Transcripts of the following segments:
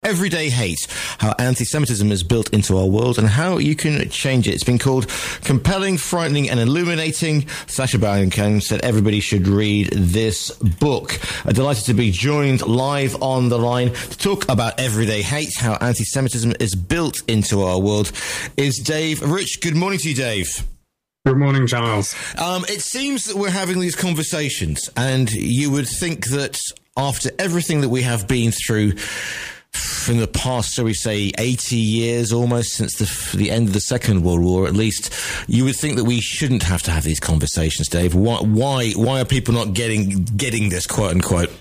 Everyday Hate, How Anti-Semitism is Built into Our World and How You Can Change It. It's been called Compelling, Frightening and Illuminating. Sacha Baron Cohen said everybody should read this book. Delighted to be joined live on the line to talk about Everyday Hate, How Anti-Semitism is Built into Our World is Dave Rich. Good morning to you, Dave. Good morning, Giles. It seems that we're having these conversations, and you would think that after everything that we have been through in the past, shall we say, 80 years almost since the end of the Second World War, at least, you would think that we shouldn't have to have these conversations, Dave. Why are people not getting this, quote unquote?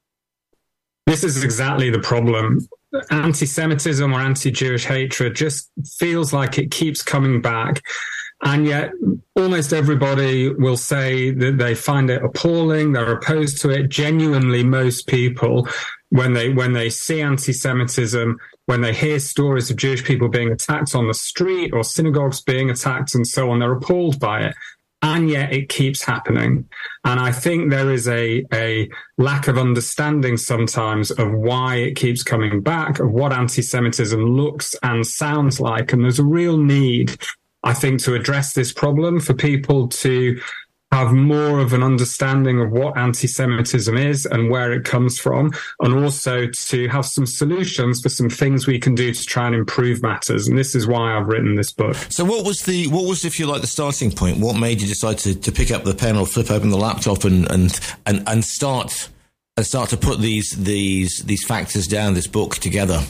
This is exactly the problem. Anti-Semitism or anti-Jewish hatred just feels like it keeps coming back. And yet almost everybody will say that they find it appalling, they're opposed to it. Genuinely, most people, when they see anti-Semitism, when they hear stories of Jewish people being attacked on the street or synagogues being attacked and so on, they're appalled by it. And yet it keeps happening. And I think there is a lack of understanding sometimes of why it keeps coming back, of what anti-Semitism looks and sounds like. And there's a real need, I think, to address this problem for people to have more of an understanding of what anti-Semitism is and where it comes from, and also to have some solutions for some things we can do to try and improve matters. And this is why I've written this book. So what was, if you like, the starting point? What made you decide to pick up the pen or flip open the laptop and start to put these factors down, this book together?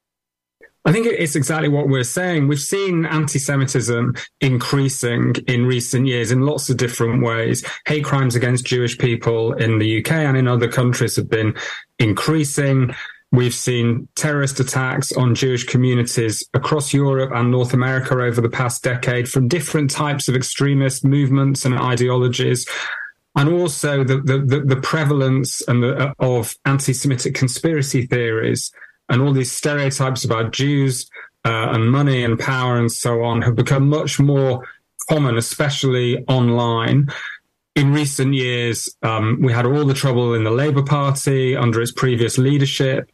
I think it's exactly what we're saying. We've seen anti-Semitism increasing in recent years in lots of different ways. Hate crimes against Jewish people in the UK and in other countries have been increasing. We've seen terrorist attacks on Jewish communities across Europe and North America over the past decade from different types of extremist movements and ideologies. And also the prevalence of anti-Semitic conspiracy theories and all these stereotypes about Jews and money and power and so on have become much more common, especially online. In recent years, we had all the trouble in the Labour Party under its previous leadership.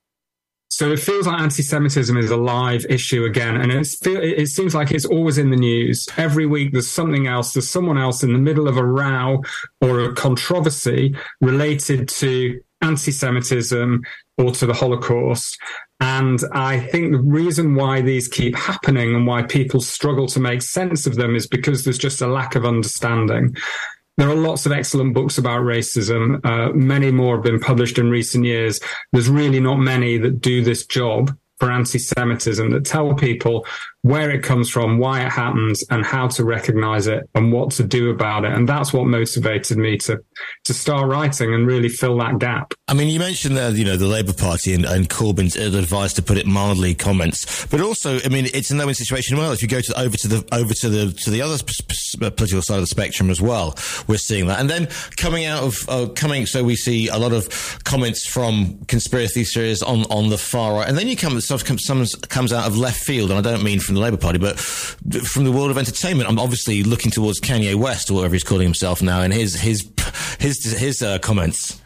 So it feels like anti-Semitism is a live issue again, and it seems like it's always in the news. Every week there's something else, there's someone else in the middle of a row or a controversy related to anti-Semitism or to the Holocaust. And I think the reason why these keep happening and why people struggle to make sense of them is because there's just a lack of understanding. There are lots of excellent books about racism. Many more have been published in recent years. There's really not many that do this job for anti-Semitism, that tell people where it comes from, why it happens, and how to recognize it and what to do about it. And that's what motivated me to start writing and really fill that gap. I mean, you mentioned there, the Labour Party and Corbyn's ill-advised, to put it mildly, comments, but also, I mean, it's a no-win situation. Well, if you go over to the other political side of the spectrum as well, we're seeing that. And then so we see a lot of comments from conspiracy theories on the far right, and then stuff comes out of left field, and I don't mean from the Labour Party, but from the world of entertainment. I'm obviously looking towards Kanye West, or whatever he's calling himself now, and his comments.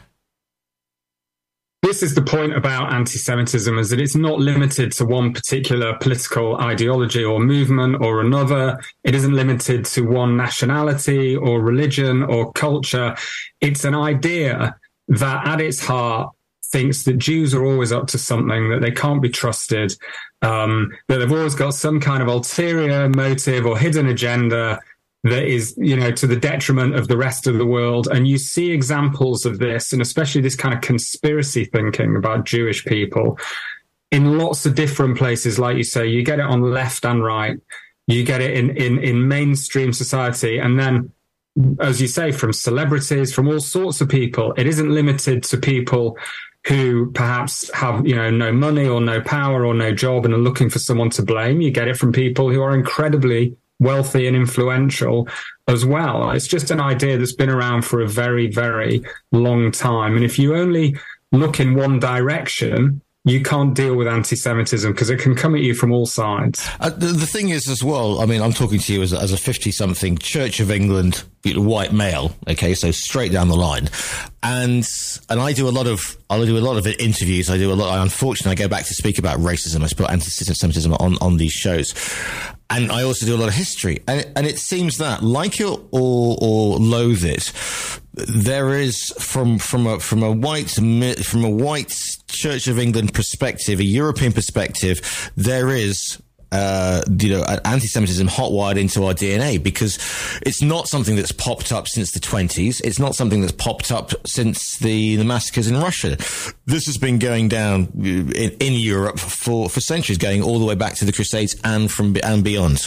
This is the point about anti-Semitism, is that it's not limited to one particular political ideology or movement or another. It isn't limited to one nationality or religion or culture. It's an idea that at its heart thinks that Jews are always up to something, that they can't be trusted, that they've always got some kind of ulterior motive or hidden agenda that is, to the detriment of the rest of the world. And you see examples of this, and especially this kind of conspiracy thinking about Jewish people in lots of different places. Like you say, you get it on left and right. You get it in mainstream society. And then, as you say, from celebrities, from all sorts of people. It isn't limited to people who perhaps have, no money or no power or no job and are looking for someone to blame. You get it from people who are incredibly wealthy and influential as well. It's just an idea that's been around for a very, very long time. And if you only look in one direction, you can't deal with anti-Semitism because it can come at you from all sides. The thing is as well, I mean, I'm talking to you as a 50-something Church of England white male, okay, so straight down the line. And I do a lot of interviews. Unfortunately, I go back to speak about racism. I put anti-Semitism on these shows. And I also do a lot of history. And it seems that, like it or loathe it, there is from a white Church of England perspective, a European perspective, there is anti-Semitism hotwired into our DNA, because it's not something that's popped up since the 20s. It's not something that's popped up since the massacres in Russia. This has been going down in Europe for centuries, going all the way back to the Crusades and beyond.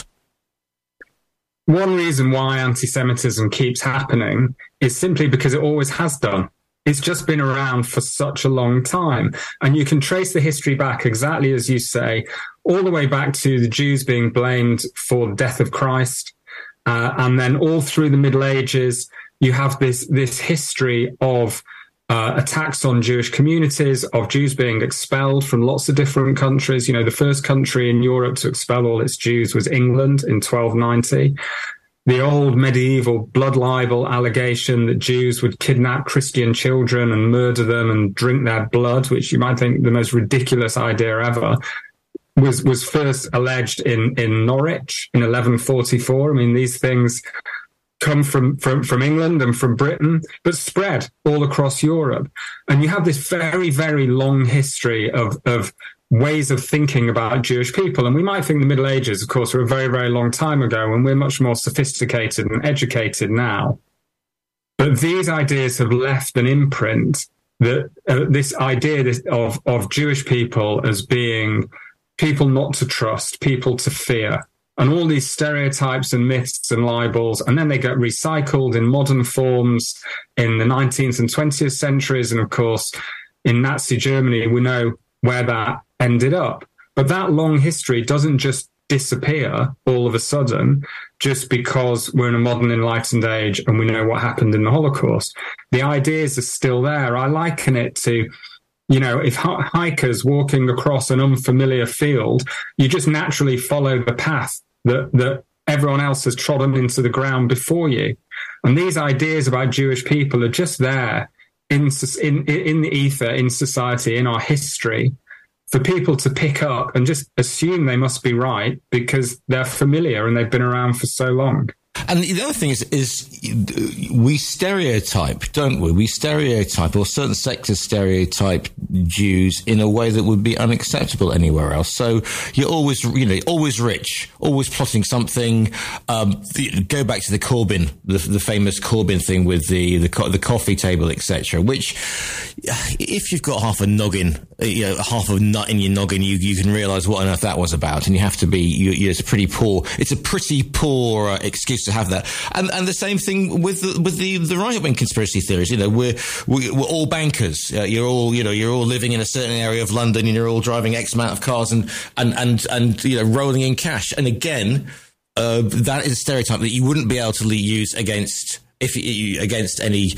One reason why anti-Semitism keeps happening is simply because it always has done. It's just been around for such a long time. And you can trace the history back, exactly as you say, all the way back to the Jews being blamed for the death of Christ. And then all through the Middle Ages, you have this history of attacks on Jewish communities, of Jews being expelled from lots of different countries. You know, the first country in Europe to expel all its Jews was England in 1290. The old medieval blood libel allegation that Jews would kidnap Christian children and murder them and drink their blood, which you might think the most ridiculous idea ever, was first alleged in Norwich in 1144. I mean, these things come from England and from Britain, but spread all across Europe. And you have this very, very long history of ways of thinking about Jewish people. And we might think the Middle Ages, of course, were a very, very long time ago, and we're much more sophisticated and educated now. But these ideas have left an imprint, that this idea of Jewish people as being people not to trust, people to fear, and all these stereotypes and myths and libels, and then they get recycled in modern forms in the 19th and 20th centuries. And of course, in Nazi Germany, we know where that ended up. But that long history doesn't just disappear all of a sudden just because we're in a modern enlightened age and we know what happened in the Holocaust. The ideas are still there. I liken it to, you know, if hikers walking across an unfamiliar field, you just naturally follow the path that everyone else has trodden into the ground before you. And these ideas about Jewish people are just there in the ether, in society, in our history, for people to pick up and just assume they must be right because they're familiar and they've been around for so long. And the other thing is we stereotype, don't we? We stereotype, or certain sectors stereotype Jews in a way that would be unacceptable anywhere else. So you're always, always rich, always plotting something. Go back to the Corbyn, the famous Corbyn thing with the coffee table, etc. Which, if you've got half a noggin, half a nut in your noggin, you can realise what on earth that was about, and you have to be. It's a pretty poor excuse to have that. And the same thing with the right-wing conspiracy theories. We're all bankers. You're all living in a certain area of London, and you're all driving X amount of cars and rolling in cash. And again, that is a stereotype that you wouldn't be able to use against any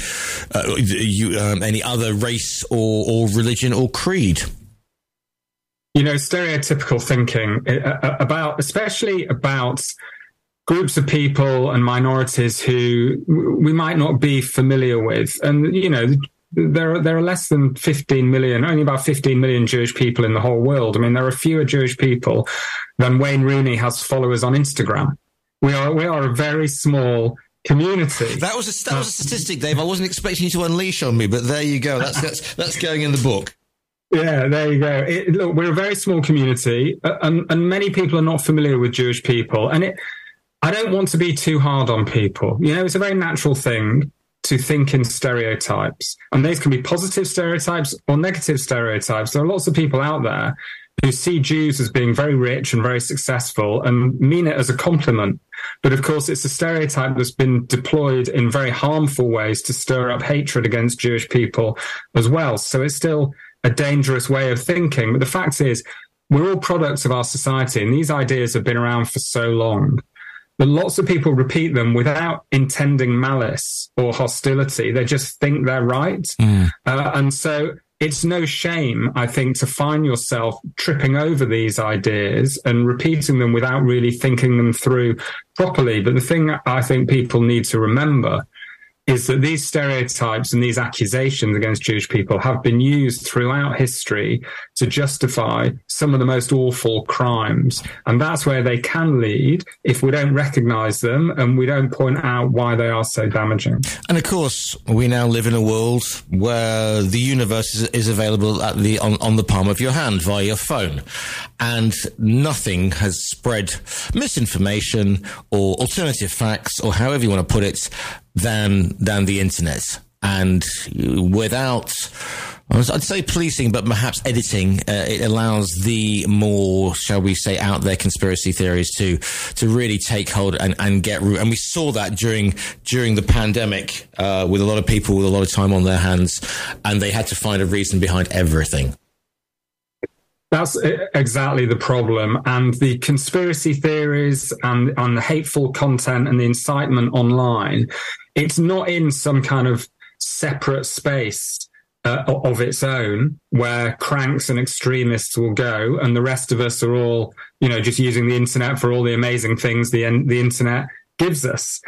other race or religion or creed. Stereotypical thinking especially about groups of people and minorities who we might not be familiar with. And, there are less than 15 million, only about 15 million Jewish people in the whole world. I mean, there are fewer Jewish people than Wayne Rooney has followers on Instagram. We are a very small community. That was a statistic, Dave. I wasn't expecting you to unleash on me, but there you go. That's going in the book. Yeah, there you go. Look, we're a very small community, and many people are not familiar with Jewish people. And I don't want to be too hard on people. It's a very natural thing to think in stereotypes. And these can be positive stereotypes or negative stereotypes. There are lots of people out there who see Jews as being very rich and very successful and mean it as a compliment. But of course, it's a stereotype that's been deployed in very harmful ways to stir up hatred against Jewish people as well. So it's still a dangerous way of thinking. But the fact is, we're all products of our society, and these ideas have been around for so long. But lots of people repeat them without intending malice or hostility. They just think they're right. And so it's no shame, I think, to find yourself tripping over these ideas and repeating them without really thinking them through properly. But the thing I think people need to remember is that these stereotypes and these accusations against Jewish people have been used throughout history to justify some of the most awful crimes. And that's where they can lead if we don't recognize them and we don't point out why they are so damaging. And of course, we now live in a world where the universe is available on the palm of your hand via your phone. And nothing has spread misinformation or alternative facts, or however you want to put it, than the internet. And without, I'd say policing, but perhaps editing, it allows the more, shall we say, out there conspiracy theories to really take hold and get root. And we saw that during the pandemic, with a lot of people with a lot of time on their hands, and they had to find a reason behind everything. That's exactly the problem. And the conspiracy theories and the hateful content and the incitement online, it's not in some kind of separate space of its own where cranks and extremists will go, and the rest of us are all, just using the internet for all the amazing things the internet gives us.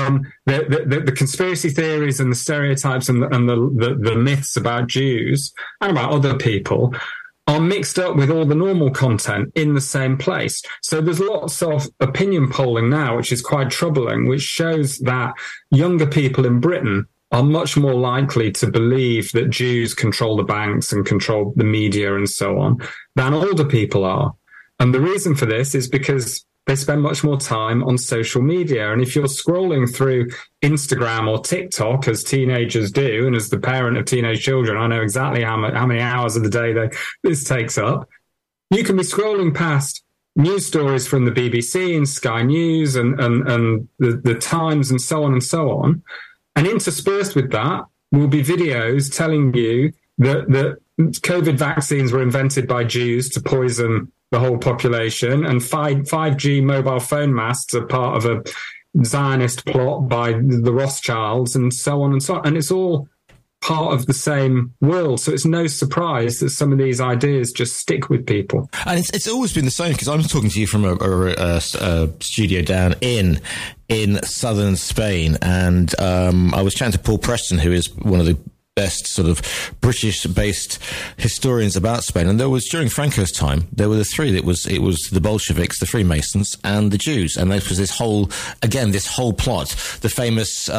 The conspiracy theories and the stereotypes and the myths about Jews and about other people are mixed up with all the normal content in the same place. So there's lots of opinion polling now, which is quite troubling, which shows that younger people in Britain are much more likely to believe that Jews control the banks and control the media and so on than older people are. And the reason for this is because they spend much more time on social media. And if you're scrolling through Instagram or TikTok, as teenagers do, and as the parent of teenage children, I know exactly how many hours of the day this takes up, you can be scrolling past news stories from the BBC and Sky News and the Times and so on and so on. And interspersed with that will be videos telling you that COVID vaccines were invented by Jews to poison the whole population, and 5G mobile phone masts are part of a Zionist plot by the Rothschilds, and so on and so on. And it's all part of the same world. So it's no surprise that some of these ideas just stick with people. And it's always been the same, because I'm talking to you from a studio down in southern Spain, and I was chatting to Paul Preston, who is one of the best sort of British-based historians about Spain. And there was, during Franco's time, there were the three. It was the Bolsheviks, the Freemasons, and the Jews. And there was this whole plot. The famous,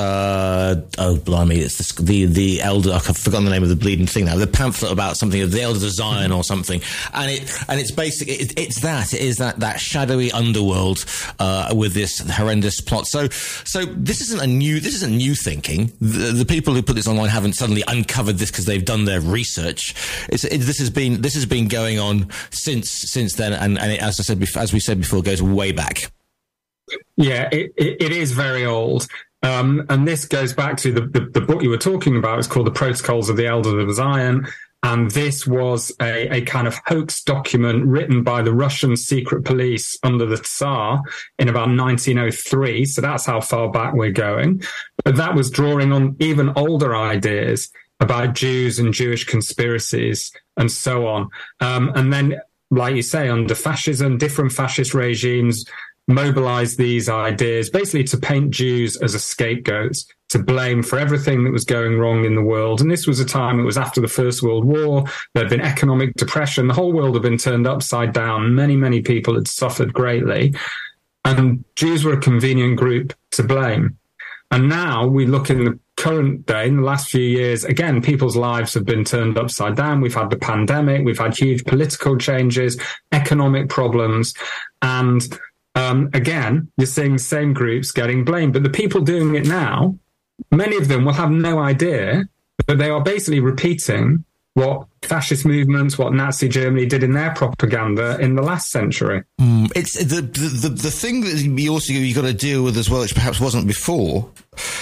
it's the elder, I've forgotten the name of the bleeding thing now, the pamphlet about something of the Elders of Zion or something. And it's basically, it's that shadowy underworld, with this horrendous plot. So this isn't new thinking. The people who put this online haven't suddenly uncovered this because they've done their research. This has been going on since then, and as we said before, goes way back. Yeah, it is very old. And this goes back to the book you were talking about. It's called The Protocols of the Elders of Zion. And this was a kind of hoax document written by the Russian secret police under the Tsar in about 1903. So that's how far back we're going. But that was drawing on even older ideas about Jews and Jewish conspiracies and so on. And then, like you say, under fascism, different fascist regimes mobilized these ideas basically to paint Jews as a scapegoat, to blame for everything that was going wrong in the world. And this was a time, it was after the First World War, there had been economic depression, the whole world had been turned upside down, many people had suffered greatly, and Jews were a convenient group to blame. And now we look in the current day, in the last few years, again, people's lives have been turned upside down. We've had the pandemic, we've had huge political changes, economic problems, and again, you're seeing the same groups getting blamed. But the people doing it now, many of them will have no idea that they are basically repeating what fascist movements, what Nazi Germany did in their propaganda in the last century. It's the thing that you've got to deal with as well, which perhaps wasn't before,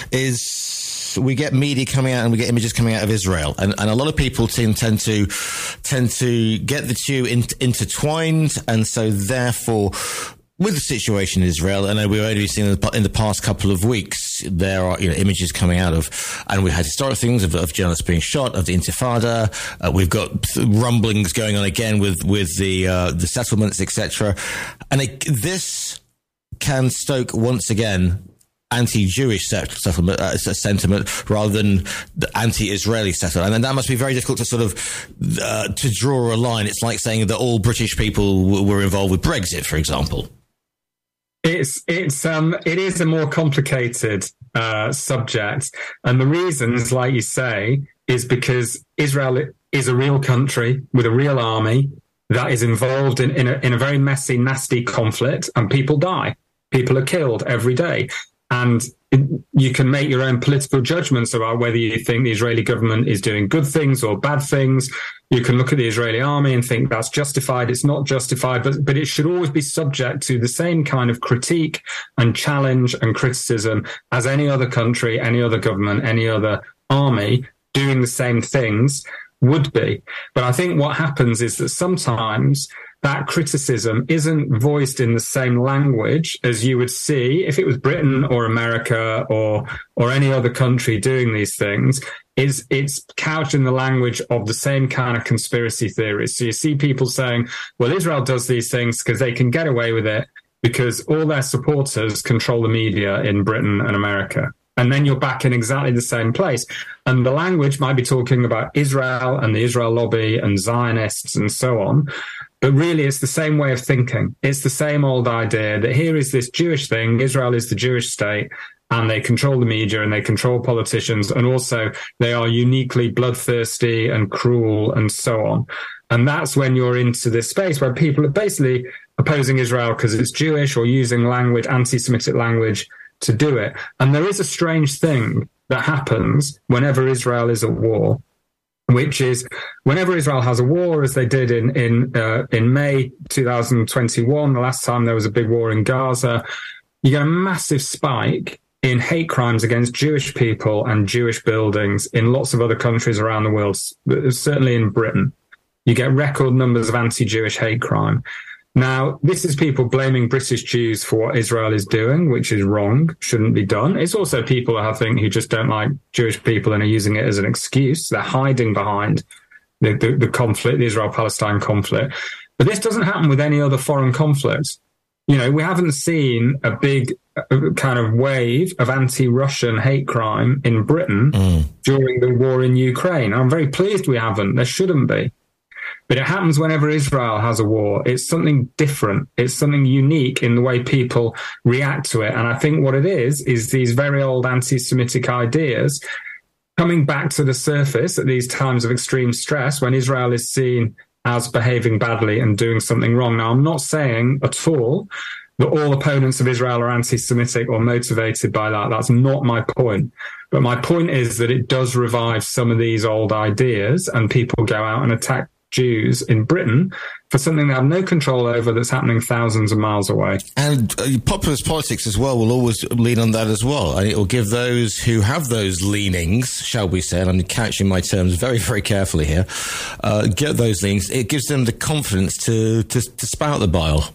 is we get media coming out and we get images coming out of Israel, and a lot of people tend to get the two intertwined, and so therefore with the situation in Israel, and we've only seen in the past couple of weeks, there are images coming out of, and we had historic things of journalists being shot, of the Intifada. We've got rumblings going on again with the settlements, etc. And this can stoke once again anti-Jewish sentiment rather than the anti-Israeli sentiment. And then that must be very difficult to sort of to draw a line. It's like saying that all British people were involved with Brexit, for example. It is a more complicated subject, and the reasons, like you say, is because Israel is a real country with a real army that is involved in a very messy, nasty conflict, and people die. People are killed every day. And you can make your own political judgments about whether you think the Israeli government is doing good things or bad things. You can look at the Israeli army and think that's justified. It's not justified, but it should always be subject to the same kind of critique and challenge and criticism as any other country, any other government, any other army doing the same things would be. But I think what happens is that sometimes that criticism isn't voiced in the same language as you would see if it was Britain or America or any other country doing these things. It's couched in the language of the same kind of conspiracy theories. So you see people saying, well, Israel does these things because they can get away with it because all their supporters control the media in Britain and America. And then you're back in exactly the same place. And the language might be talking about Israel and the Israel lobby and Zionists and so on. But really, it's the same way of thinking. It's the same old idea that here is this Jewish thing. Israel is the Jewish state, and they control the media and they control politicians. And also they are uniquely bloodthirsty and cruel and so on. And that's when you're into this space where people are basically opposing Israel because it's Jewish or using language, anti-Semitic language, to do it. And there is a strange thing that happens whenever Israel is at war, which is whenever Israel has a war, as they did in May 2021, the last time there was a big war in Gaza, you get a massive spike in hate crimes against Jewish people and Jewish buildings in lots of other countries around the world, certainly in Britain. You get record numbers of anti-Jewish hate crime. Now, this is people blaming British Jews for what Israel is doing, which is wrong, shouldn't be done. It's also people, I think, who just don't like Jewish people and are using it as an excuse. They're hiding behind the conflict, the Israel-Palestine conflict. But this doesn't happen with any other foreign conflict. You know, we haven't seen a big kind of wave of anti-Russian hate crime in Britain during the war in Ukraine. I'm very pleased we haven't. There shouldn't be. But it happens whenever Israel has a war. It's something different. It's something unique in the way people react to it. And I think what it is these very old anti-Semitic ideas coming back to the surface at these times of extreme stress when Israel is seen as behaving badly and doing something wrong. Now, I'm not saying at all that all opponents of Israel are anti-Semitic or motivated by that. That's not my point. But my point is that it does revive some of these old ideas and people go out and attack Jews in Britain for something they have no control over that's happening thousands of miles away. And populist politics as well will always lean on that as well. And it will give those who have those leanings, shall we say, and I'm couching my terms very, very carefully here, get those leanings. It gives them the confidence to spout the bile.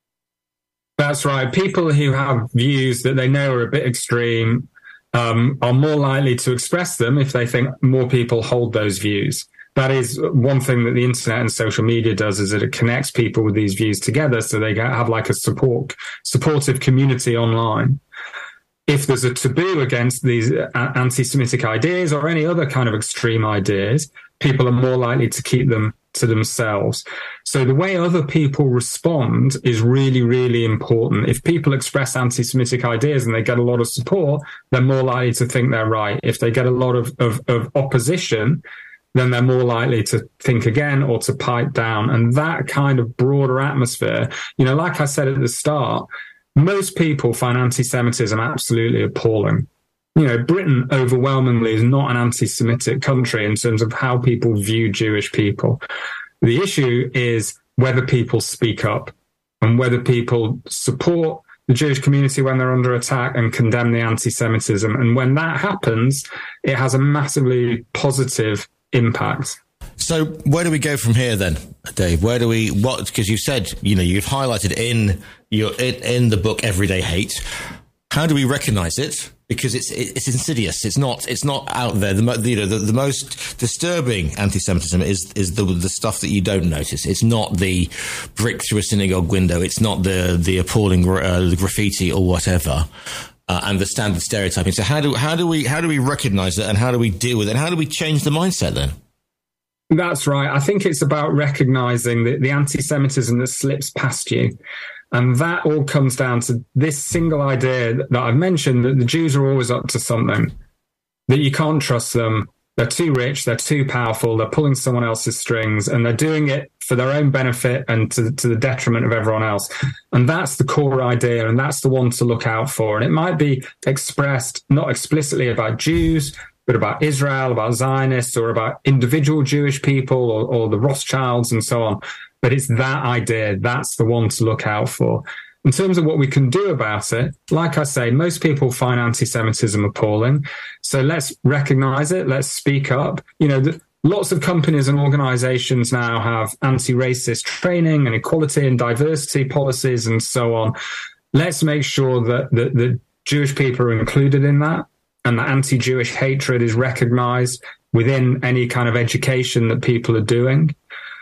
That's right. People who have views that they know are a bit extreme are more likely to express them if they think more people hold those views. That is one thing that the internet and social media does, is that it connects people with these views together so they have like a supportive community online. If there's a taboo against these anti-Semitic ideas or any other kind of extreme ideas, people are more likely to keep them to themselves. So the way other people respond is really, really important. If people express anti-Semitic ideas and they get a lot of support, they're more likely to think they're right. If they get a lot of opposition, then they're more likely to think again or to pipe down. And that kind of broader atmosphere, you know, like I said at the start, most people find anti-Semitism absolutely appalling. You know, Britain overwhelmingly is not an anti-Semitic country in terms of how people view Jewish people. The issue is whether people speak up and whether people support the Jewish community when they're under attack and condemn the anti-Semitism. And when that happens, it has a massively positive impact. So where do we go from here then, Dave? Because you said, you've highlighted in the book Everyday Hate. How do we recognize it? Because it's insidious. It's not out there. The most disturbing anti-Semitism is the stuff that you don't notice. It's not the brick through a synagogue window. It's not the appalling graffiti or whatever. And the standard stereotyping. So how do we recognize it, and how do we deal with it, and how do we change the mindset then? That's right. I think it's about recognizing the anti-Semitism that slips past you. And that all comes down to this single idea that I've mentioned, that the Jews are always up to something, that you can't trust them. They're too rich, they're too powerful, they're pulling someone else's strings, and they're doing it for their own benefit and to the detriment of everyone else. And that's the core idea, and that's the one to look out for. And it might be expressed not explicitly about Jews, but about Israel, about Zionists, or about individual Jewish people, or the Rothschilds and so on. But it's that idea, that's the one to look out for. In terms of what we can do about it, like I say, most people find anti-Semitism appalling. So let's recognize it, let's speak up. Lots of companies and organizations now have anti-racist training and equality and diversity policies and so on. Let's make sure that the Jewish people are included in that, and that anti-Jewish hatred is recognized within any kind of education that people are doing.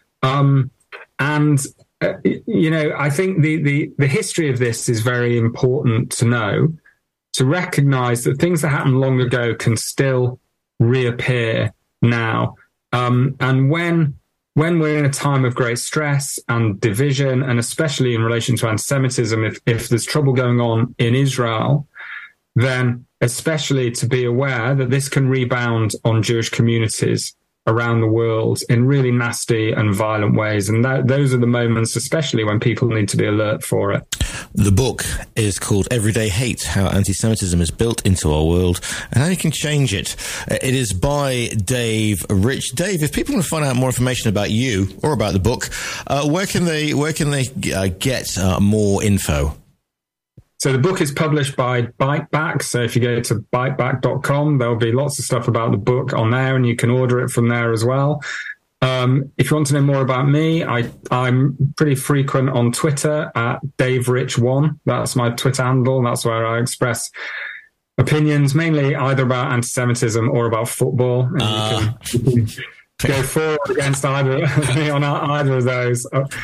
I think the history of this is very important to know, to recognize that things that happened long ago can still reappear now. And when we're in a time of great stress and division, and especially in relation to anti-Semitism, if there's trouble going on in Israel, then especially to be aware that this can rebound on Jewish communities around the world in really nasty and violent ways. And those are the moments, especially when people need to be alert for it. The book is called Everyday Hate, How Anti-Semitism is Built into Our World and How You Can Change It. It is by Dave Rich. Dave, if people want to find out more information about you or about the book, where can they get more info? So the book is published by Biteback. So if you go to biteback.com, there'll be lots of stuff about the book on there, and you can order it from there as well. If you want to know more about me, I'm pretty frequent on Twitter at DaveRich1. That's my Twitter handle. That's where I express opinions, mainly either about anti-Semitism or about football. And you can go forward against either me on either of those.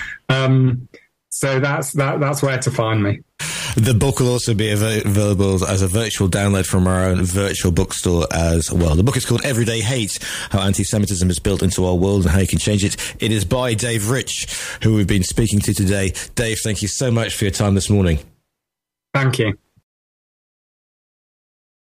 So that's where to find me. The book will also be available as a virtual download from our own virtual bookstore as well. The book is called Everyday Hate, How Anti-Semitism is Built into Our World and How You Can Change It. It is by Dave Rich, who we've been speaking to today. Dave, thank you so much for your time this morning. Thank you.